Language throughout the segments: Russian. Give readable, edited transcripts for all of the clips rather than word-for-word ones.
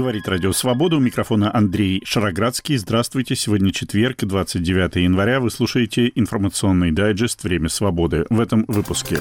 Говорит Радио Свобода. У микрофона Андрей Шароградский. Здравствуйте. Сегодня четверг, 29 января. Вы слушаете информационный дайджест «Время свободы». В этом выпуске.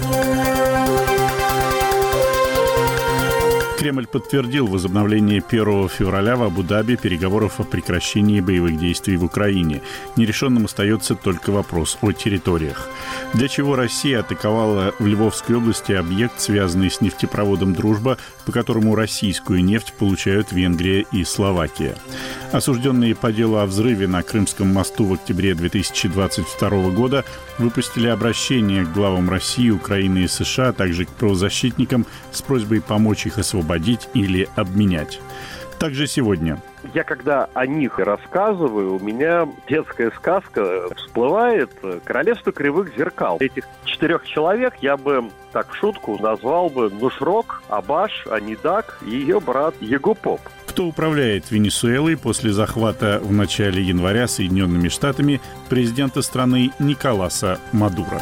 Кремль подтвердил возобновление 1 февраля в Абу-Даби переговоров о прекращении боевых действий в Украине. Нерешенным остается только вопрос о территориях. Для чего Россия атаковала в Львовской области объект, связанный с нефтепроводом «Дружба», по которому российскую нефть получают Венгрия и Словакия. Осужденные по делу о взрыве на Крымском мосту в октябре 2022 года выпустили обращение к главам России, Украины и США, а также к правозащитникам с просьбой помочь их освободить или обменять. Также сегодня. Я когда о них рассказываю, у меня детская сказка всплывает «Королевство кривых зеркал». Этих 4 человек я бы так в шутку назвал бы Нушрок, Абаш, Анидак и ее брат Егупоп. Кто управляет Венесуэлой после захвата в начале января Соединенными Штатами президента страны Николаса Мадуро?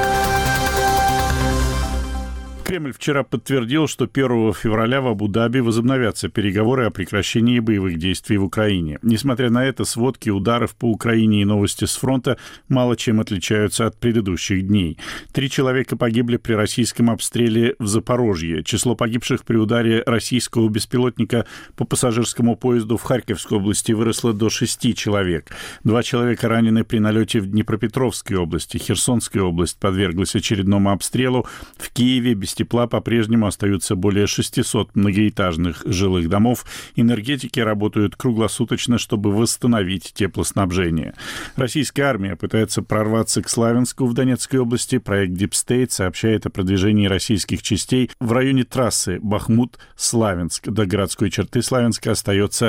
Кремль вчера подтвердил, что 1 февраля в Абу-Даби возобновятся переговоры о прекращении боевых действий в Украине. Несмотря на это, сводки ударов по Украине и новости с фронта мало чем отличаются от предыдущих дней. 3 человека погибли при российском обстреле в Запорожье. Число погибших при ударе российского беспилотника по пассажирскому поезду в Харьковской области выросло до 6 человек. 2 человека ранены при налете в Днепропетровской области. Херсонская область подверглась очередному обстрелу. В Киеве без тепла по-прежнему остаются более 600 многоэтажных жилых домов. Энергетики работают круглосуточно, чтобы восстановить теплоснабжение. Российская армия пытается прорваться к Славянску в Донецкой области. Проект Deep State сообщает о продвижении российских частей в районе трассы Бахмут-Славянск. До городской черты Славянска остается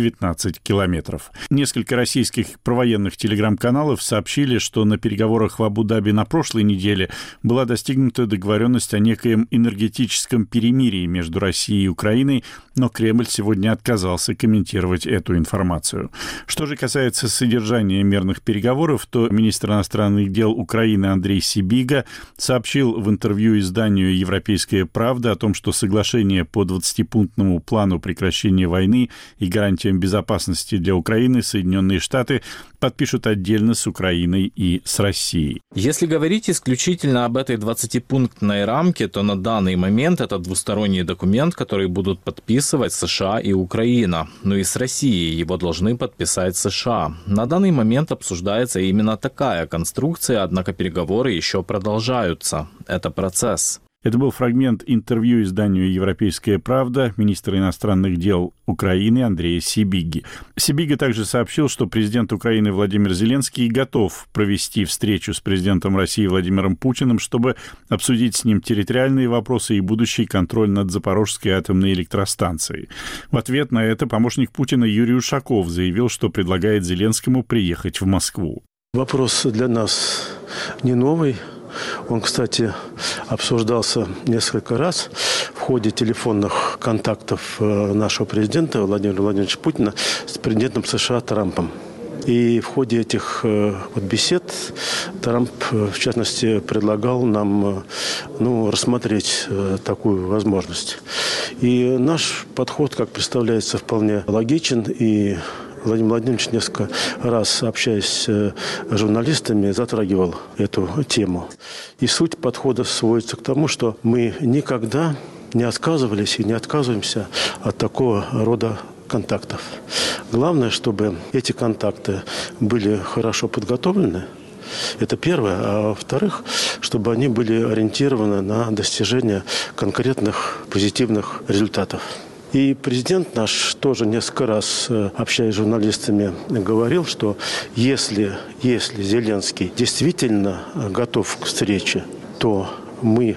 19 километров. Несколько российских провоенных телеграм-каналов сообщили, что на переговорах в Абу-Даби на прошлой неделе была достигнута договоренность о некой энергетическом перемирии между Россией и Украиной, но Кремль сегодня отказался комментировать эту информацию. Что же касается содержания мирных переговоров, то министр иностранных дел Украины Андрей Сибига сообщил в интервью изданию «Европейская правда» о том, что соглашение по 20-пунктному плану прекращения войны и гарантиям безопасности для Украины Соединенные Штаты подпишут отдельно с Украиной и с Россией. Если говорить исключительно об этой 20-пунктной рамке, то на данный момент это двусторонний документ, который будут подписывать США и Украина. Но и с Россией его должны подписать США. На данный момент обсуждается именно такая конструкция, однако переговоры еще продолжаются. Это процесс. Это был фрагмент интервью изданию «Европейская правда» министра иностранных дел Украины Андрея Сибиги. Сибига также сообщил, что президент Украины Владимир Зеленский готов провести встречу с президентом России Владимиром Путиным, чтобы обсудить с ним территориальные вопросы и будущий контроль над Запорожской атомной электростанцией. В ответ на это помощник Путина Юрий Ушаков заявил, что предлагает Зеленскому приехать в Москву. Вопрос для нас не новый. Он, кстати, обсуждался несколько раз в ходе телефонных контактов нашего президента Владимира Владимировича Путина с президентом США Трампом. И в ходе этих бесед Трамп, в частности, предлагал нам рассмотреть такую возможность. И наш подход, как представляется, вполне логичен. И Владимир Владимирович несколько раз, общаясь с журналистами, затрагивал эту тему. И суть подхода сводится к тому, что мы никогда не отказывались и не отказываемся от такого рода контактов. Главное, чтобы эти контакты были хорошо подготовлены. Это первое. А во-вторых, чтобы они были ориентированы на достижение конкретных позитивных результатов. И президент наш тоже несколько раз, общаясь с журналистами, говорил, что если Зеленский действительно готов к встрече, то мы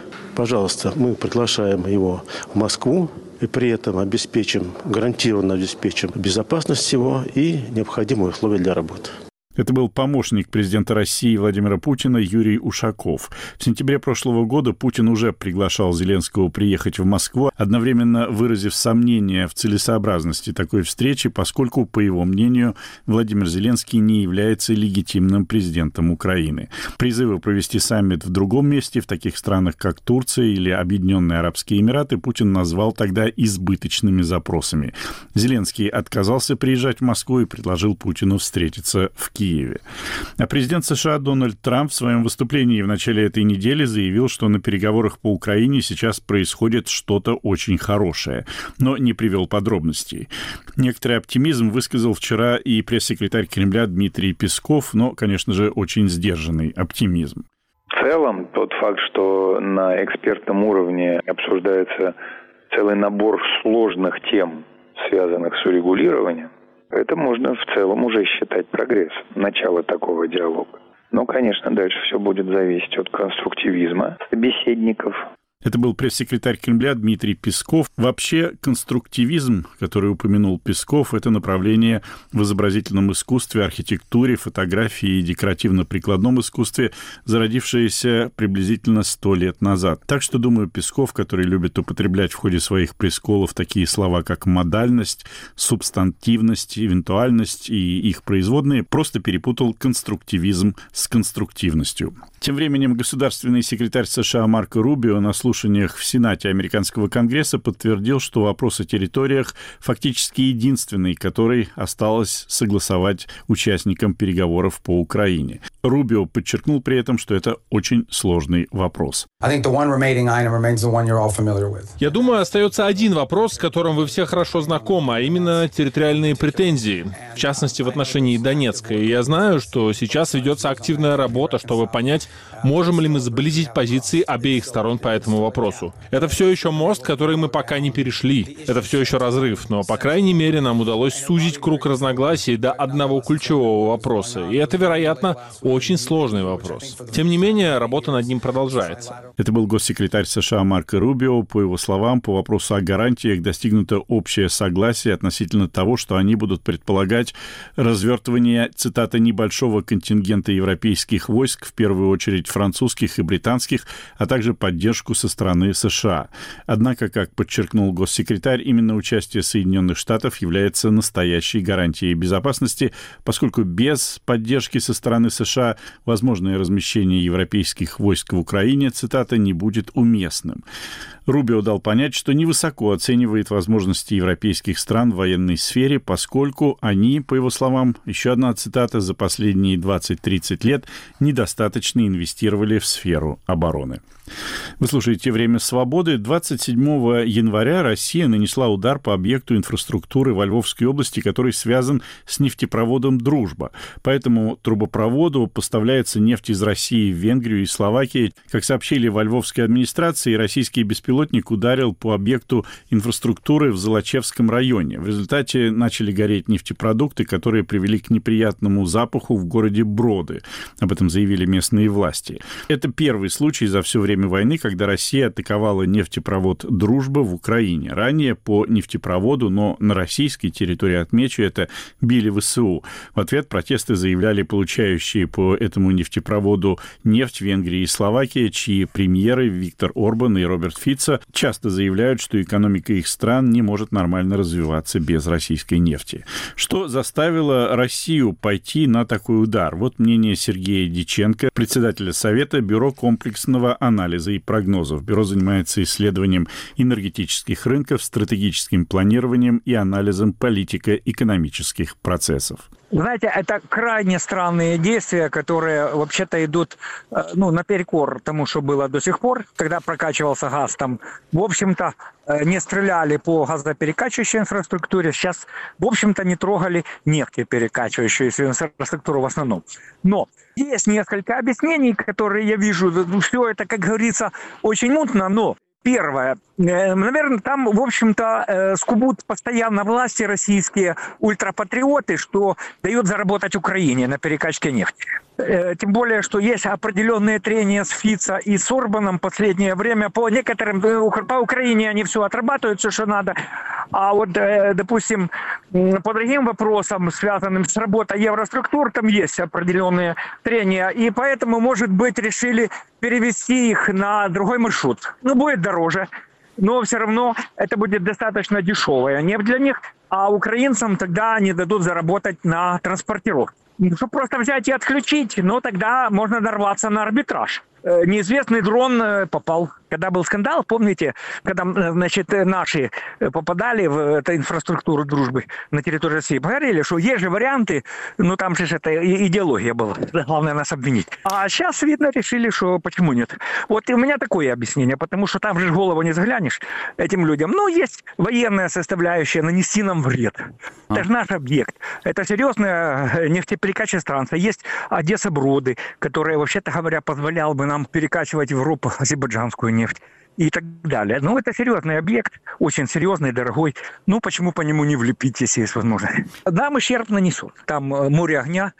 приглашаем его в Москву и при этом гарантированно обеспечим безопасность его и необходимые условия для работы. Это был помощник президента России Владимира Путина Юрий Ушаков. В сентябре прошлого года Путин уже приглашал Зеленского приехать в Москву, одновременно выразив сомнения в целесообразности такой встречи, поскольку, по его мнению, Владимир Зеленский не является легитимным президентом Украины. Призывы провести саммит в другом месте, в таких странах, как Турция или Объединенные Арабские Эмираты, Путин назвал тогда избыточными запросами. Зеленский отказался приезжать в Москву и предложил Путину встретиться в Киеве. А президент США Дональд Трамп в своем выступлении в начале этой недели заявил, что на переговорах по Украине сейчас происходит что-то очень хорошее, но не привел подробностей. Некоторый оптимизм высказал вчера и пресс-секретарь Кремля Дмитрий Песков, но, конечно же, очень сдержанный оптимизм. В целом, тот факт, что на экспертном уровне обсуждается целый набор сложных тем, связанных с урегулированием, это можно в целом уже считать прогрессом, начало такого диалога. Но, конечно, дальше все будет зависеть от конструктивизма собеседников. Это был пресс-секретарь Кремля Дмитрий Песков. Вообще, конструктивизм, который упомянул Песков, это направление в изобразительном искусстве, архитектуре, фотографии и декоративно-прикладном искусстве, зародившееся приблизительно 100 лет назад. Так что, думаю, Песков, который любит употреблять в ходе своих пресколов такие слова, как модальность, субстантивность, эвентуальность и их производные, просто перепутал конструктивизм с конструктивностью. Тем временем государственный секретарь США Марко Рубио на слушаниях в Сенате американского Конгресса подтвердил, что вопрос о территориях фактически единственный, который осталось согласовать участникам переговоров по Украине. Рубио подчеркнул при этом, что это очень сложный вопрос. Я думаю, остается один вопрос, с которым вы все хорошо знакомы, а именно территориальные претензии, в частности, в отношении Донецка. И я знаю, что сейчас ведется активная работа, чтобы понять, можем ли мы сблизить позиции обеих сторон по этому вопросу. Это все еще мост, который мы пока не перешли. Это все еще разрыв, но, по крайней мере, нам удалось сузить круг разногласий до одного ключевого вопроса. И это, вероятно, очень сложный вопрос. Тем не менее, работа над ним продолжается. Это был госсекретарь США Марко Рубио. По его словам, по вопросу о гарантиях достигнуто общее согласие относительно того, что они будут предполагать развертывание, цитата, «небольшого контингента европейских войск, в первую очередь французских и британских, а также поддержку со стороны США». Однако, как подчеркнул госсекретарь, именно участие Соединенных Штатов является настоящей гарантией безопасности, поскольку без поддержки со стороны США возможное размещение европейских войск в Украине, цитата, «не будет уместным». Рубио дал понять, что невысоко оценивает возможности европейских стран в военной сфере, поскольку они, по его словам, еще одна цитата, за последние 20-30 лет недостаточно инвестировали в сферу обороны. Вы слушаете «Время свободы». 27 января Россия нанесла удар по объекту инфраструктуры во Львовской области, который связан с нефтепроводом «Дружба». По этому трубопроводу поставляется нефть из России в Венгрию и Словакию. Как сообщили во Львовской администрации, российский беспилотник ударил по объекту инфраструктуры в Золочевском районе. В результате начали гореть нефтепродукты, которые привели к неприятному запаху в городе Броды. Об этом заявили местные власти. Это первый случай за все время войны, когда Россия атаковала нефтепровод «Дружба» в Украине. Ранее по нефтепроводу, но на российской территории, отмечу, это били ВСУ. В ответ протесты заявляли получающие по этому нефтепроводу нефть Венгрии и Словакии, чьи премьеры Виктор Орбан и Роберт Фицо часто заявляют, что экономика их стран не может нормально развиваться без российской нефти. Что заставило Россию пойти на такой удар? Вот мнение Сергея Диченко, председателя Совета Бюро комплексного анализа и прогнозов. Бюро занимается исследованием энергетических рынков, стратегическим планированием и анализом политико-экономических процессов. Знаете, это крайне странные действия, которые вообще-то идут наперекор тому, что было до сих пор, когда прокачивался газ. Там, в общем-то, не стреляли по газоперекачивающей инфраструктуре, сейчас, в общем-то, не трогали нефтеперекачивающую инфраструктуру в основном. Но есть несколько объяснений, которые я вижу. Все это, как говорится, очень мутно, но Первое. Наверное, там, в общем-то, скубут постоянно власти российские ультрапатриоты, что дают заработать Украине на перекачке нефти. Тем более, что есть определенные трения с Фицо и с Орбаном в последнее время. По некоторым, по Украине они все отрабатывают, все, что надо. А вот, допустим, по другим вопросам, связанным с работой евроструктур, там есть определенные трения. И поэтому, может быть, решили перевести их на другой маршрут. Ну, будет дороже, но все равно это будет достаточно дешевая нефть для них. А украинцам тогда они дадут заработать на транспортировке. Чтобы просто взять и отключить, но тогда можно нарваться на арбитраж. Неизвестный дрон попал. Когда был скандал, помните, когда, значит, наши попадали в эту инфраструктуру дружбы на территории России, говорили, что есть же варианты, но там же это идеология была, главное нас обвинить. А сейчас, видно, решили, что почему нет. Вот и у меня такое объяснение, потому что там же в голову не заглянешь этим людям. Ну, есть военная составляющая, нанести нам вред. Это же наш объект. Это серьезная нефтеперекачка станция. Есть Одесса-Броды, которая, вообще-то говоря, позволяла бы нам перекачивать в Европу азербайджанскую нефть и так далее. Ну, это серьезный объект, очень серьезный, дорогой. Ну, почему по нему не влепить, если есть возможность? Нам ущерб нанесут. Там море огня,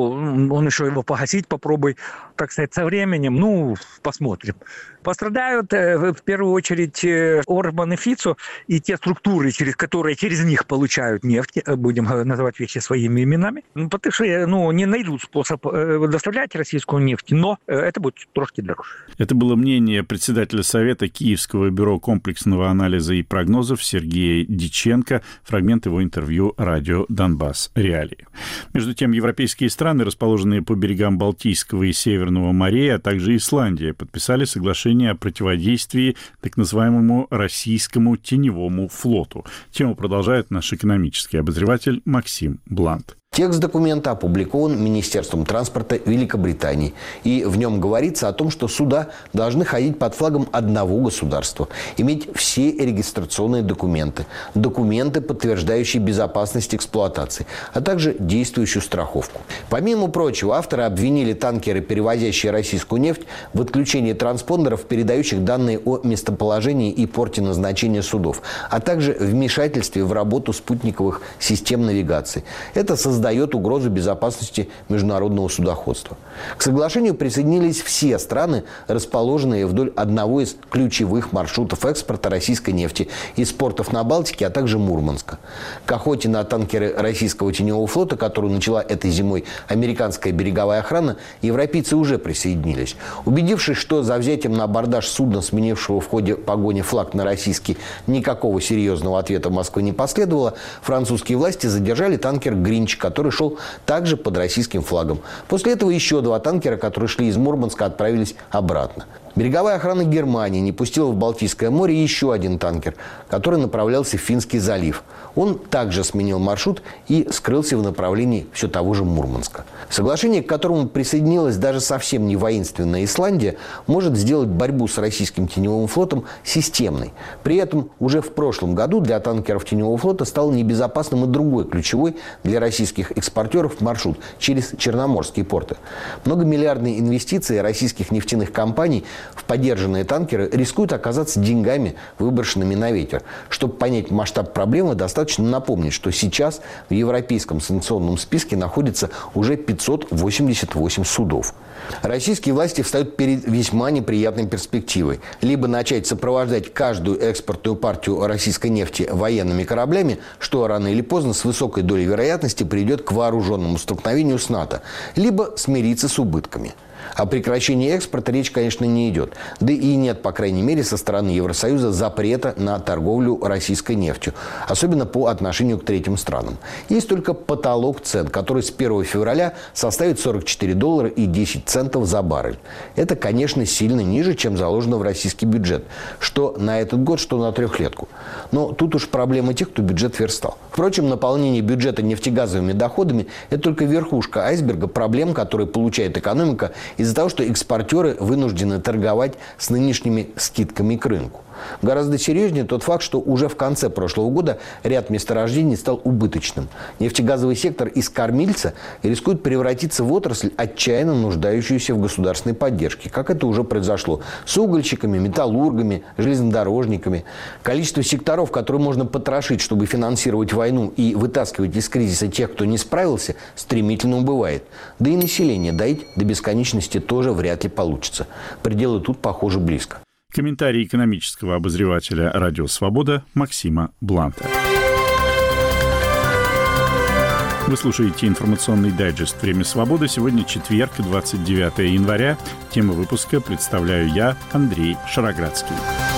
он еще его погасить попробуй, так сказать, со временем. Ну, посмотрим. Пострадают в первую очередь Орбан и Фицо и те структуры, которые через них получают нефть, будем называть вещи своими именами, потому что не найдут способ доставлять российскую нефть, но это будет трошки дороже. Это было мнение председателя Совета Киевского бюро комплексного анализа и прогнозов Сергея Диченко. Фрагмент его интервью радио «Донбасс. Реалии». Между тем, европейские страны, расположенные по берегам Балтийского и Северного морей, а также Исландия, подписали соглашение о противодействии так называемому российскому теневому флоту. Тему продолжает наш экономический обозреватель Максим Блант. Текст документа опубликован Министерством транспорта Великобритании, и в нем говорится о том, что суда должны ходить под флагом одного государства, иметь все регистрационные документы, документы, подтверждающие безопасность эксплуатации, а также действующую страховку. Помимо прочего, авторы обвинили танкеры, перевозящие российскую нефть, в отключении транспондеров, передающих данные о местоположении и порте назначения судов, а также вмешательстве в работу спутниковых систем навигации. Это создает угрозу безопасности международного судоходства. К соглашению присоединились все страны, расположенные вдоль одного из ключевых маршрутов экспорта российской нефти из портов на Балтике, а также Мурманска. К охоте на танкеры российского теневого флота, которую начала этой зимой американская береговая охрана, европейцы уже присоединились. Убедившись, что за взятием на абордаж судна, сменившего в ходе погони флаг на российский, никакого серьезного ответа Москвы не последовало, французские власти задержали танкер «Гринч», который шел также под российским флагом. После этого еще 2 танкера, которые шли из Мурманска, отправились обратно. Береговая охрана Германии не пустила в Балтийское море еще 1 танкер, который направлялся в Финский залив. Он также сменил маршрут и скрылся в направлении все того же Мурманска. Соглашение, к которому присоединилась даже совсем не воинственная Исландия, может сделать борьбу с российским теневым флотом системной. При этом уже в прошлом году для танкеров теневого флота стал небезопасным и другой ключевой для российских экспортеров маршрут через Черноморские порты. Многомиллиардные инвестиции российских нефтяных компаний в подержанные танкеры рискуют оказаться деньгами, выброшенными на ветер. Чтобы понять масштаб проблемы, достаточно напомнить, что сейчас в европейском санкционном списке находится уже 588 судов. Российские власти встают перед весьма неприятной перспективой. Либо начать сопровождать каждую экспортную партию российской нефти военными кораблями, что рано или поздно с высокой долей вероятности приведет к вооруженному столкновению с НАТО, либо смириться с убытками. О прекращении экспорта речь, конечно, не идет. Да и нет, по крайней мере, со стороны Евросоюза запрета на торговлю российской нефтью, особенно по отношению к третьим странам. Есть только потолок цен, который с 1 февраля составит $44.10 за баррель. Это, конечно, сильно ниже, чем заложено в российский бюджет, что на этот год, что на трехлетку. Но тут уж проблема тех, кто бюджет верстал. Впрочем, наполнение бюджета нефтегазовыми доходами – это только верхушка айсберга проблем, которые получает экономика из-за того, что экспортеры вынуждены торговать с нынешними скидками к рынку. Гораздо серьезнее тот факт, что уже в конце прошлого года ряд месторождений стал убыточным. Нефтегазовый сектор из кормильца рискует превратиться в отрасль, отчаянно нуждающуюся в государственной поддержке, как это уже произошло с угольщиками, металлургами, железнодорожниками. Количество секторов, которые можно потрошить, чтобы финансировать войну и вытаскивать из кризиса тех, кто не справился, стремительно убывает. Да и население доить до бесконечности тоже вряд ли получится. Пределы тут, похоже, близко. Комментарий экономического обозревателя «Радио Свобода» Максима Бланта. Вы слушаете информационный дайджест «Время свободы». Сегодня четверг, 29 января. Тему выпуска представляю я, Андрей Шароградский.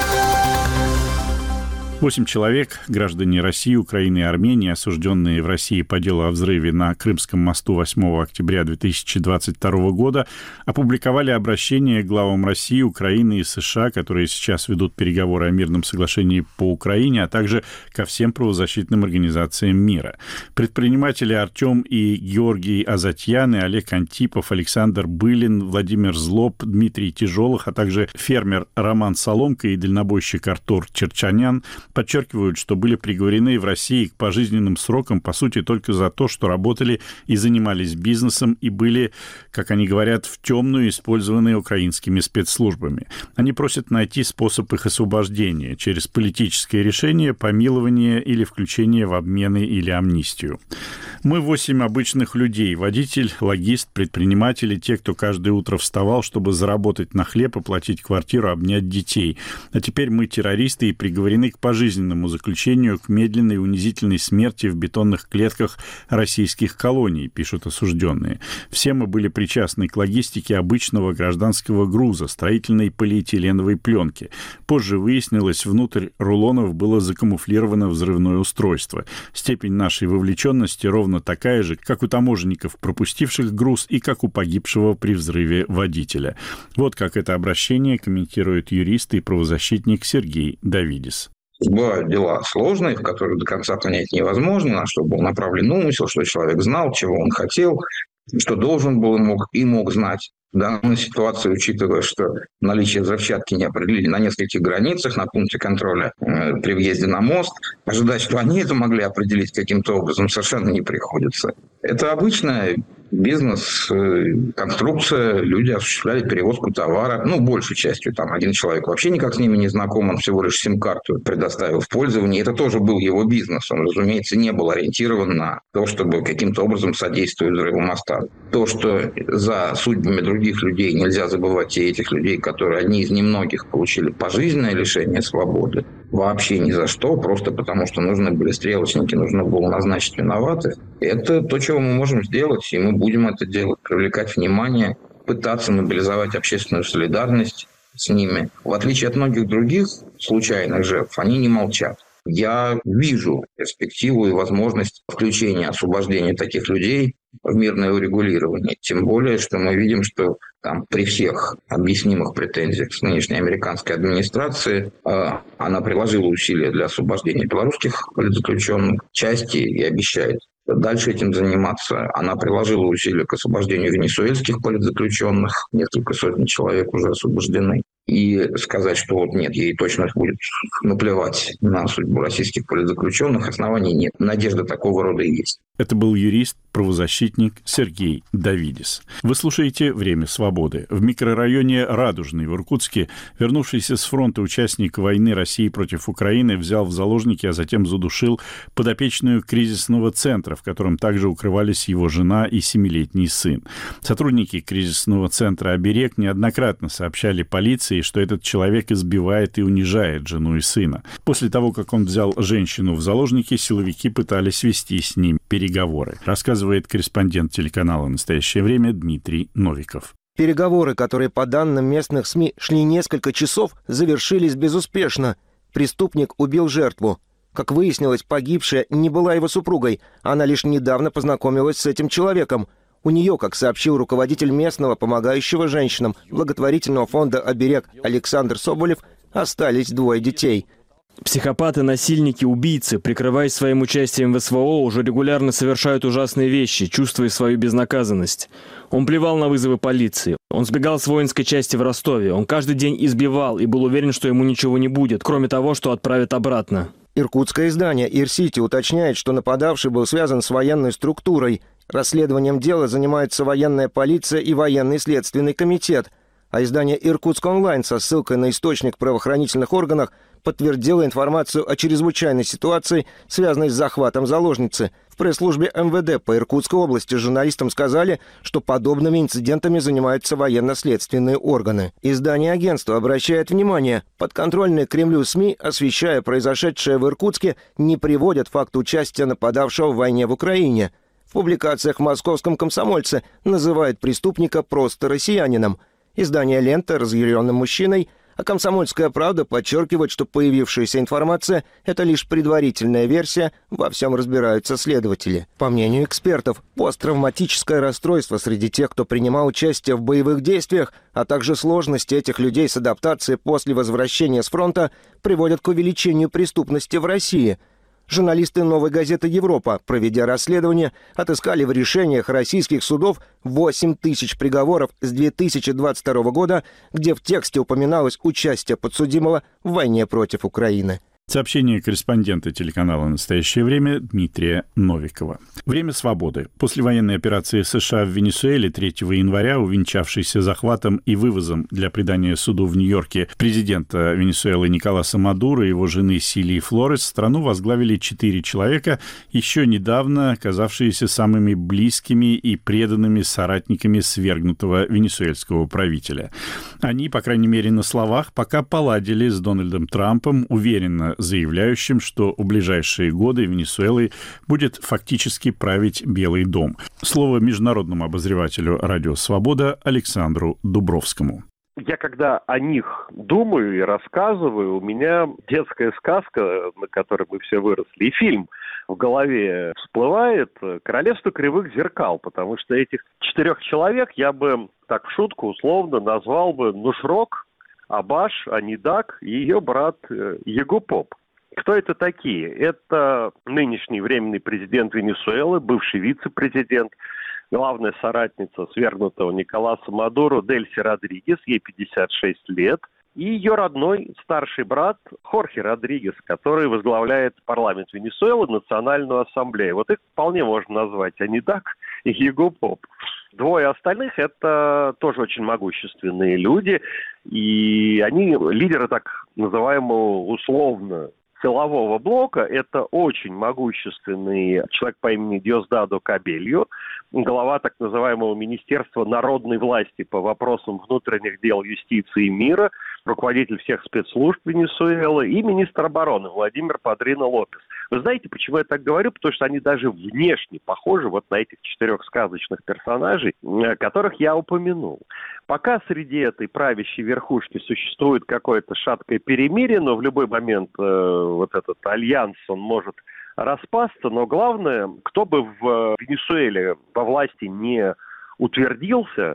8 человек, граждане России, Украины и Армении, осужденные в России по делу о взрыве на Крымском мосту 8 октября 2022 года, опубликовали обращение к главам России, Украины и США, которые сейчас ведут переговоры о мирном соглашении по Украине, а также ко всем правозащитным организациям мира. Предприниматели Артем и Георгий Азатьян, Олег Антипов, Александр Былин, Владимир Злоб, Дмитрий Тяжелых, а также фермер Роман Соломко и дальнобойщик Артур Черчанян подчеркивают, что были приговорены в России к пожизненным срокам, по сути, только за то, что работали и занимались бизнесом и были, как они говорят, в темную использованные украинскими спецслужбами. Они просят найти способ их освобождения через политическое решение, помилование или включение в обмены или амнистию. Мы 8 обычных людей: водитель, логист, предприниматели, те, кто каждое утро вставал, чтобы заработать на хлеб, оплатить квартиру, обнять детей. А теперь мы террористы и приговорены к пожизненному заключению, к медленной и унизительной смерти в бетонных клетках российских колоний, пишут осужденные. Все мы были причастны к логистике обычного гражданского груза, строительной полиэтиленовой пленки. Позже выяснилось, внутрь рулонов было закамуфлировано взрывное устройство. Степень нашей вовлеченности ровно такая же, как у таможенников, пропустивших груз, и как у погибшего при взрыве водителя. Вот как это обращение комментирует юрист и правозащитник Сергей Давидис. Бывают дела сложные, в которых до конца понять невозможно, на что был направлен умысел, что человек знал, чего он хотел, что должен был и мог знать. В данной ситуации, учитывая, что наличие взрывчатки не определили на нескольких границах, на пункте контроля при въезде на мост, ожидать, что они это могли определить каким-то образом, совершенно не приходится. Это обычная бизнес-конструкция. Люди осуществляли перевозку товара, большей частью. Там один человек вообще никак с ними не знаком, он всего лишь сим-карту предоставил в пользование. Это тоже был его бизнес. Он, разумеется, не был ориентирован на то, чтобы каким-то образом содействовать взрыву моста. То, что за судьбами других людей нельзя забывать и этих людей, которые одни из немногих получили пожизненное лишение свободы, вообще ни за что, просто потому что нужны были стрелочники, нужно было назначить виноватых. Это то, чего мы можем сделать, и мы будем это делать, привлекать внимание, пытаться мобилизовать общественную солидарность с ними. В отличие от многих других случайных жертв, они не молчат. Я вижу перспективу и возможность включения, освобождения таких людей в мирное урегулирование. Тем более, что мы видим, что там при всех объяснимых претензиях с нынешней американской администрации она приложила усилия для освобождения белорусских политзаключенных, части, и обещает дальше этим заниматься. Она приложила усилия к освобождению венесуэльских политзаключенных, несколько сотен человек уже освобождены. И сказать, что вот нет, ей точно будет наплевать на судьбу российских политзаключенных, оснований нет. Надежда такого рода и есть. Это был юрист, правозащитник Сергей Давидис. Вы слушаете «Время свободы». В микрорайоне Радужный в Иркутске вернувшийся с фронта участник войны России против Украины взял в заложники, а затем задушил подопечную кризисного центра, в котором также укрывались его жена и 7-летний сын. Сотрудники кризисного центра «Оберег» неоднократно сообщали полиции, что этот человек избивает и унижает жену и сына. После того, как он взял женщину в заложники, силовики пытались вести с ним переговоры, рассказывает корреспондент телеканала «Настоящее время» Дмитрий Новиков. Переговоры, которые, по данным местных СМИ, шли несколько часов, завершились безуспешно. Преступник убил жертву. Как выяснилось, погибшая не была его супругой. Она лишь недавно познакомилась с этим человеком. У нее, как сообщил руководитель местного, помогающего женщинам, благотворительного фонда «Оберег» Александр Соболев, остались 2 детей. Психопаты, насильники, убийцы, прикрываясь своим участием в СВО, уже регулярно совершают ужасные вещи, чувствуя свою безнаказанность. Он плевал на вызовы полиции. Он сбегал с воинской части в Ростове. Он каждый день избивал и был уверен, что ему ничего не будет, кроме того, что отправят обратно. Иркутское издание «Ир-Сити» уточняет, что нападавший был связан с военной структурой. Расследованием дела занимается военная полиция и военный следственный комитет. А издание «Иркутск онлайн» со ссылкой на источник в правоохранительных органах подтвердило информацию о чрезвычайной ситуации, связанной с захватом заложницы. В пресс-службе МВД по Иркутской области журналистам сказали, что подобными инцидентами занимаются военно-следственные органы. Издание агентства обращает внимание, подконтрольные Кремлю СМИ, освещая произошедшее в Иркутске, не приводят факт участия нападавшего в войне в Украине. В публикациях в «Московском комсомольце» называют преступника просто россиянином. Издание «Лента» — разъяренным мужчиной, а «Комсомольская правда» подчеркивает, что появившаяся информация – это лишь предварительная версия, во всем разбираются следователи. По мнению экспертов, посттравматическое расстройство среди тех, кто принимал участие в боевых действиях, а также сложности этих людей с адаптацией после возвращения с фронта приводят к увеличению преступности в России. Журналисты «Новой газеты Европа», проведя расследование, отыскали в решениях российских судов 8 тысяч приговоров с 2022 года, где в тексте упоминалось участие подсудимого в войне против Украины. Сообщение корреспондента телеканала «Настоящее время» Дмитрия Новикова. Время свободы. Послевоенной операции США в Венесуэле 3 января, увенчавшейся захватом и вывозом для предания суду в Нью-Йорке президента Венесуэлы Николаса Мадуро и его жены Силии Флорес, страну возглавили 4 человека, еще недавно оказавшиеся самыми близкими и преданными соратниками свергнутого венесуэльского правителя. Они, по крайней мере на словах, пока поладили с Дональдом Трампом, уверенно заявляющим, что в ближайшие годы Венесуэлой будет фактически править Белый дом. Слово международному обозревателю «Радио Свобода» Александру Дубровскому. Я когда о них думаю и рассказываю, у меня детская сказка, на которой мы все выросли, и фильм в голове всплывает «Королевство кривых зеркал», потому что этих 4 человек я бы так в шутку условно назвал бы Нушрок, Абаш, Анидак и ее брат Егупоп. Кто это такие? Это нынешний временный президент Венесуэлы, бывший вице-президент, главная соратница свергнутого Николаса Мадуро Дельси Родригес, ей 56 лет, и ее родной старший брат Хорхе Родригес, который возглавляет парламент Венесуэлы, Национальную ассамблею. Вот их вполне можно назвать Анидак и Егупоп. 2 остальных – это тоже очень могущественные люди, и они лидеры так называемого условно силового блока. Это очень могущественный человек по имени Диосдадо Кабельо, глава так называемого Министерства народной власти по вопросам внутренних дел, юстиции и мира, руководитель всех спецслужб Венесуэлы и министр обороны Владимир Падрино Лопес. Вы знаете, почему я так говорю? Потому что они даже внешне похожи вот на этих 4 сказочных персонажей, которых я упомянул. Пока среди этой правящей верхушки существует какое-то шаткое перемирие, но в любой момент вот этот альянс, он может распасться, но главное, кто бы в Венесуэле во власти не утвердился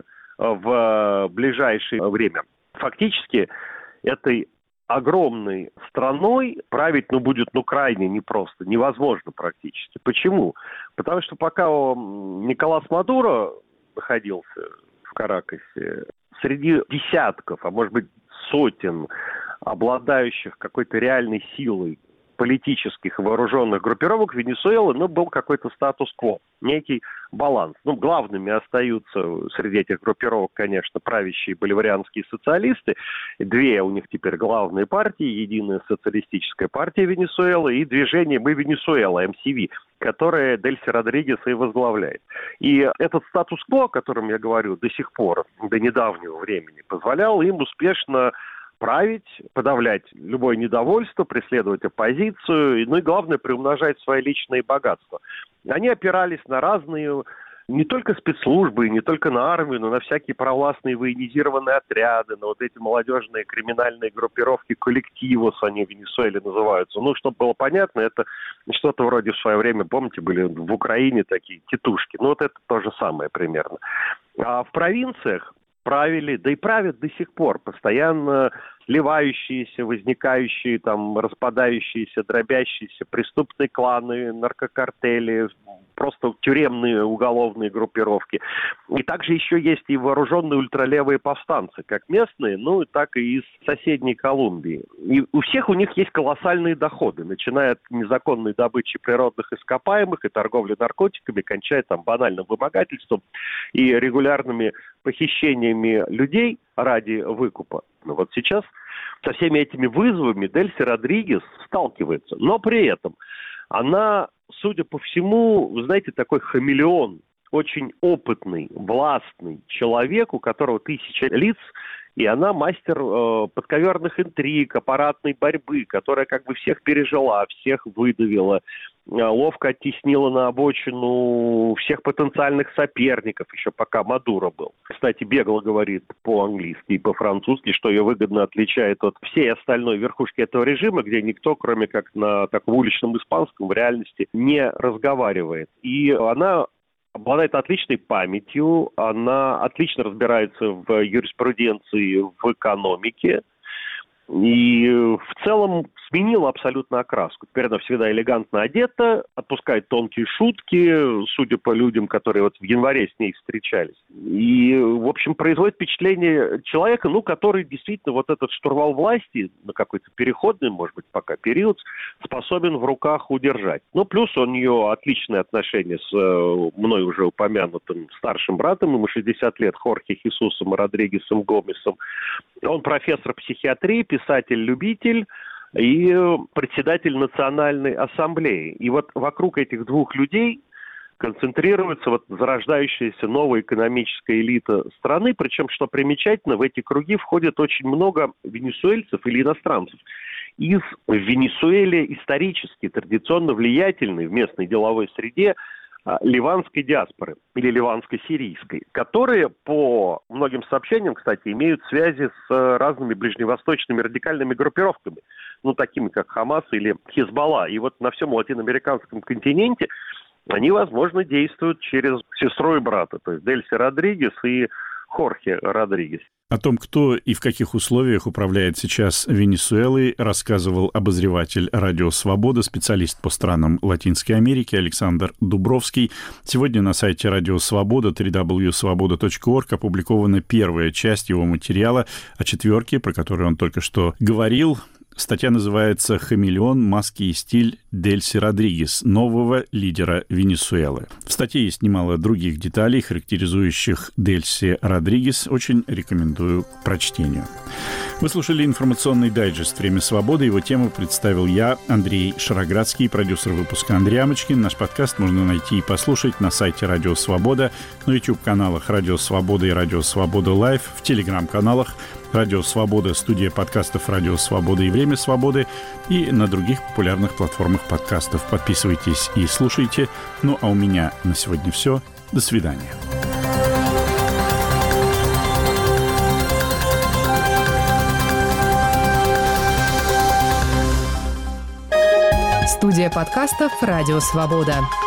в ближайшее время, фактически этой огромной страной править, будет, крайне непросто, невозможно практически. Почему? Потому что пока Николас Мадуро находился в Каракасе, среди десятков, а может быть сотен обладающих какой-то реальной силой политических и вооруженных группировок Венесуэлы, был какой-то статус-кво, некий баланс. Главными остаются среди этих группировок, конечно, правящие боливарианские социалисты. 2 у них теперь главные партии: Единая социалистическая партия Венесуэлы и движение «Мы Венесуэла», МСВ, которое Дельси Родригес и возглавляет. И этот статус-кво, о котором я говорю, до сих пор, до недавнего времени, позволял им успешно править, подавлять любое недовольство, преследовать оппозицию, и главное, приумножать свои личные богатства. Они опирались на разные, не только спецслужбы, не только на армию, но на всякие провластные военизированные отряды, на вот эти молодежные криминальные группировки, коллективос они в Венесуэле называются. Чтобы было понятно, это что-то вроде в свое время, помните, были в Украине такие тетушки. Это то же самое примерно. А в провинциях правили, да и правят до сих пор постоянно сливающиеся, возникающие, там, распадающиеся, дробящиеся преступные кланы, наркокартели, просто тюремные уголовные группировки. И также еще есть и вооруженные ультралевые повстанцы, как местные, ну, так и из соседней Колумбии. И у всех у них есть колоссальные доходы, начиная от незаконной добычи природных ископаемых и торговли наркотиками, кончая там банальным вымогательством и регулярными похищениями людей ради выкупа. Но вот сейчас со всеми этими вызовами Дельси Родригес сталкивается, но при этом она, судя по всему, вы знаете, такой хамелеон, очень опытный, властный человек, у которого 1000 лиц, и она мастер подковерных интриг, аппаратной борьбы, которая как бы всех пережила, всех выдавила, ловко оттеснила на обочину всех потенциальных соперников, еще пока Мадуро был. Кстати, бегло говорит по-английски и по-французски, что ее выгодно отличает от всей остальной верхушки этого режима, где никто, кроме как на таком уличном испанском, в реальности не разговаривает. И она обладает отличной памятью, она отлично разбирается в юриспруденции, в экономике и в целом сменила абсолютно окраску. Теперь она всегда элегантно одета, отпускает тонкие шутки, судя по людям, которые вот в январе с ней встречались. И, в общем, производит впечатление человека, ну, который действительно вот этот штурвал власти на какой-то переходный, может быть, пока период, способен в руках удержать. Ну, плюс у нее отличные отношения с мной уже упомянутым старшим братом, ему 60 лет, Хорхе Хесусом Родригесом Гомесом. Он профессор психиатрии, писатель-любитель и председатель Национальной ассамблеи. И вот вокруг этих двух людей концентрируется вот зарождающаяся новая экономическая элита страны. Причем, что примечательно, в эти круги входит очень много венесуэльцев или иностранцев из в Венесуэле исторически, традиционно влиятельной в местной деловой среде ливанской диаспоры или ливанско-сирийской, которые, по многим сообщениям, кстати, имеют связи с разными ближневосточными радикальными группировками, ну, такими как Хамас или Хизбалла. И вот на всем латиноамериканском континенте они, возможно, действуют через сестру и брата, то есть Дельси Родригес и Хорхе Родригес. О том, кто и в каких условиях управляет сейчас Венесуэлой, рассказывал обозреватель «Радио Свобода», специалист по странам Латинской Америки Александр Дубровский. Сегодня на сайте «Радио Свобода» www.svoboda.org опубликована первая часть его материала о четверке, про которую он только что говорил. Статья называется «Хамелеон. Маски и стиль Дельси Родригес, нового лидера Венесуэлы». В статье есть немало других деталей, характеризующих Дельси Родригес. Очень рекомендую к прочтению. Вы слушали информационный дайджест «Время свободы». Его тему представил я, Андрей Шароградский, продюсер выпуска Андрей Амочкин. Наш подкаст можно найти и послушать на сайте «Радио Свобода», на YouTube-каналах «Радио Свобода» и «Радио Свобода Лайв», в Telegram-каналах «Радио Свобода», студия подкастов «Радио Свобода» и «Время свободы» и на других популярных платформах подкастов. Подписывайтесь и слушайте. Ну, а у меня на сегодня все. До свидания. Студия подкастов «Радио Свобода».